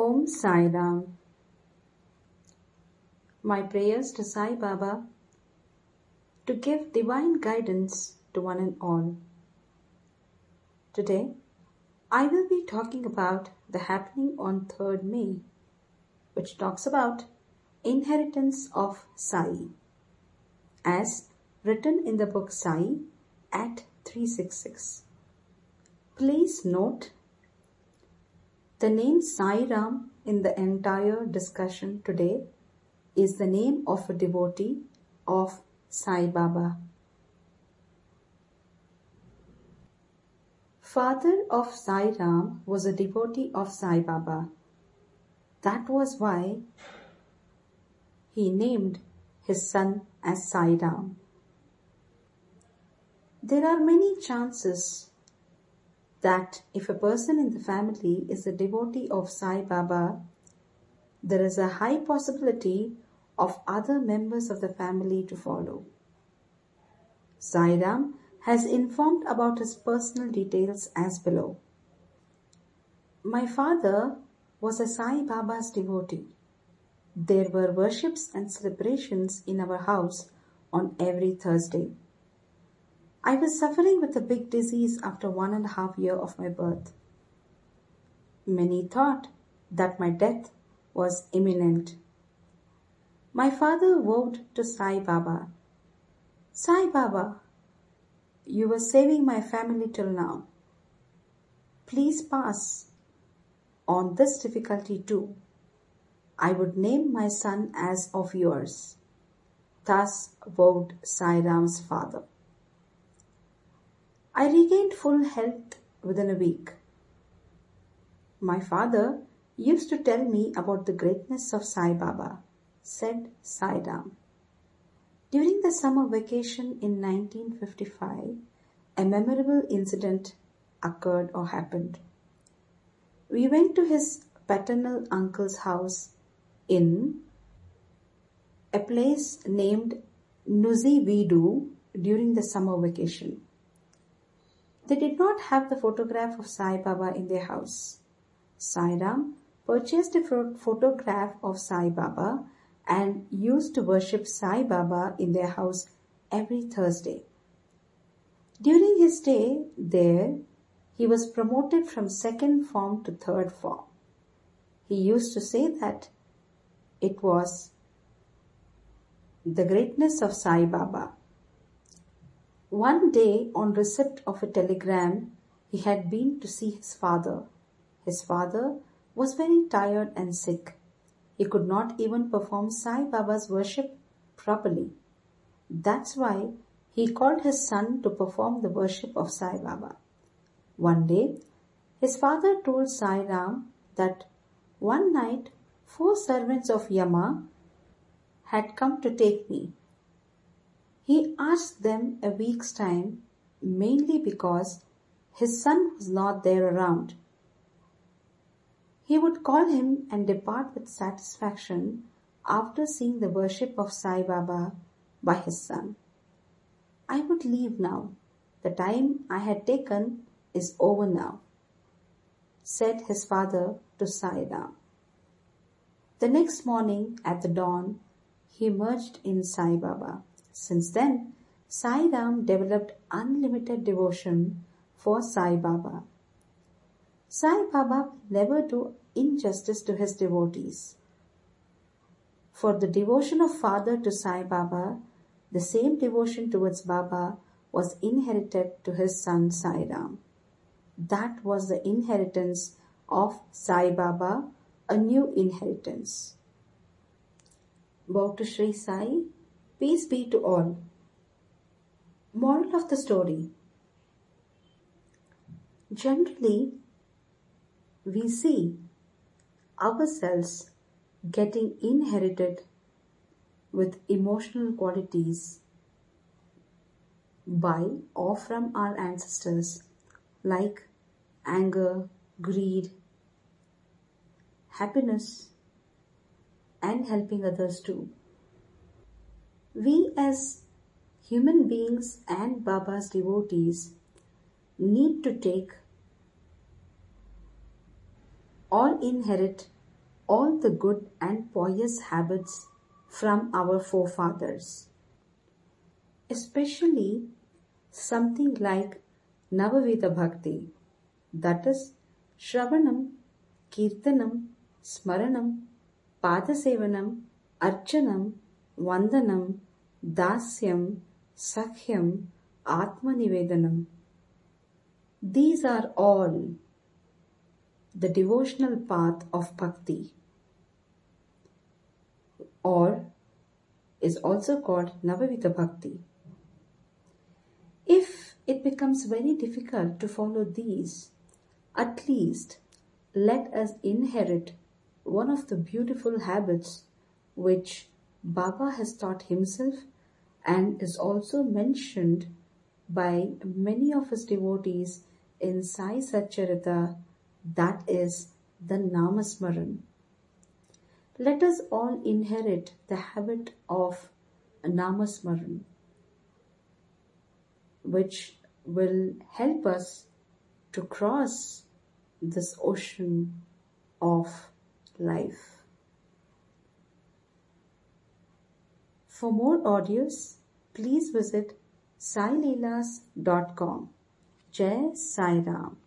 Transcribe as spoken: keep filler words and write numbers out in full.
Om Sai Ram. My prayers to Sai Baba to give divine guidance to one and all. Today, I will be talking about the happening on third May, which talks about inheritance of Sai, as written in the book Sai at three sixty-six. Please note the name Sai Ram in the entire discussion today is the name of a devotee of Sai Baba. Father of Sai Ram was a devotee of Sai Baba. That was why he named his son as Sai Ram. There are many chances that if a person in the family is a devotee of Sai Baba, there is a high possibility of other members of the family to follow. Sai Ram has informed about his personal details as below. My father was a Sai Baba's devotee. There were worships and celebrations in our house on every Thursday. I was suffering with a big disease after one and a half year of my birth. Many thought that my death was imminent. My father vowed to Sai Baba, Sai Baba, you were saving my family till now. Please pass on this difficulty too. I would name my son as of yours. Thus vowed Sai Ram's father. I regained full health within a week. My father used to tell me about the greatness of Sai Baba, said Sai Ram. During the summer vacation in nineteen fifty-five, a memorable incident occurred or happened. We went to his paternal uncle's house in a place named Nuzivedu during the summer vacation. They did not have the photograph of Sai Baba in their house. Sai Ram purchased a photograph of Sai Baba and used to worship Sai Baba in their house every Thursday. During his stay there, he was promoted from second form to third form. He used to say that it was the greatness of Sai Baba. One day, on receipt of a telegram, he had been to see his father. His father was very tired and sick. He could not even perform Sai Baba's worship properly. That's why he called his son to perform the worship of Sai Baba. One day, his father told Sai Ram that one night four servants of Yama had come to take me. He asked them a week's time, mainly because his son was not there around. He would call him and depart with satisfaction after seeing the worship of Sai Baba by his son. I would leave now. The time I had taken is over now, said his father to Sai Ram. The next morning at the dawn, he merged in Sai Baba. Since then, Sai Ram developed unlimited devotion for Sai Baba. Sai Baba never do injustice to his devotees. For the devotion of father to Sai Baba, the same devotion towards Baba was inherited to his son Sai Ram. That was the inheritance of Sai Baba, a new inheritance. Bow to Sri Sai. Peace be to all. Moral of the story. Generally, we see ourselves getting inherited with emotional qualities by or from our ancestors like anger, greed, happiness, and helping others too. We as human beings and Baba's devotees need to take or inherit all the good and pious habits from our forefathers, especially something like Navavida Bhakti, that is Shravanam, Kirtanam, Smaranam, Padasevanam, Archanam, Vandanam, Dasyam, Sakhyam, Atmanivedanam. These are all the devotional path of Bhakti, or is also called Navavida Bhakti. If it becomes very difficult to follow these, at least let us inherit one of the beautiful habits which Baba has taught himself and is also mentioned by many of his devotees in Sai Satcharita, that is the Namasmaran. Let us all inherit the habit of Namasmaran, which will help us to cross this ocean of life. For more audios, please visit sai leelas dot com. Jai Sai Ram.